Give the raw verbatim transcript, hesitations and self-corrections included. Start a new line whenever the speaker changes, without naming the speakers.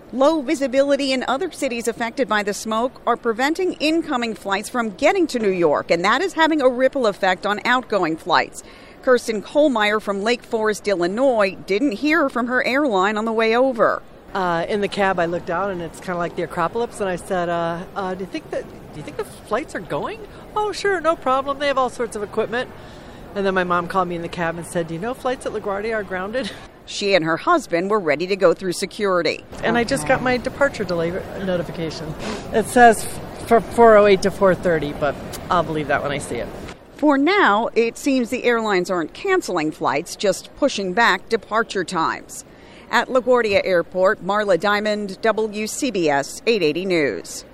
Low visibility in other cities affected by the smoke are preventing incoming flights from getting to New York, and that is having a ripple effect on outgoing flights. Kirsten Kohlmeyer from Lake Forest, Illinois, didn't hear from her airline on the way over.
Uh, in the cab, I looked out, and it's kind of like the Acropolis, and I said, uh, uh, "Do you think that? Do you think the flights are going?" "Oh, sure, no problem. They have all sorts of equipment." And then my mom called me in the cab and said, "Do you know flights at LaGuardia are grounded?"
She and her husband were ready to go through security.
And I just got my departure delay notification. It says for four oh eight to four thirty, but I'll believe that when I see it.
For now, it seems the airlines aren't canceling flights, just pushing back departure times. At LaGuardia Airport, Marla Diamond, W C B S eight eighty News.